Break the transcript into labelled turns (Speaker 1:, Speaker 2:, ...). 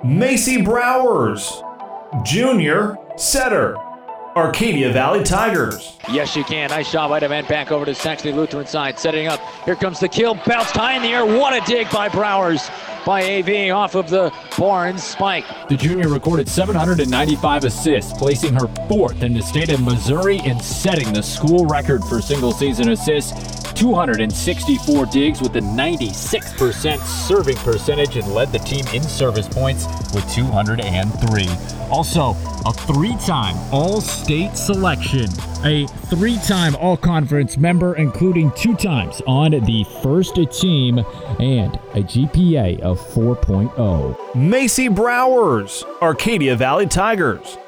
Speaker 1: Macy Browers, junior setter, Arcadia Valley Tigers.
Speaker 2: Yes, you can. Nice shot right of end. Back over to Saxony Lutheran side. Setting up. Here comes the kill. Bounced high in the air. What a dig by Browers. By AV off of the Barnes spike.
Speaker 3: The junior recorded 795 assists, placing her 4th in the state of Missouri and setting the school record for single-season assists. 264 digs with a 96% serving percentage and led the team in service points with 203. Also, a 3-time All-State selection, a 3-time All-Conference member, including 2 times on the first team, and a GPA of 4.0.
Speaker 1: Macy Browers, Arcadia Valley Tigers.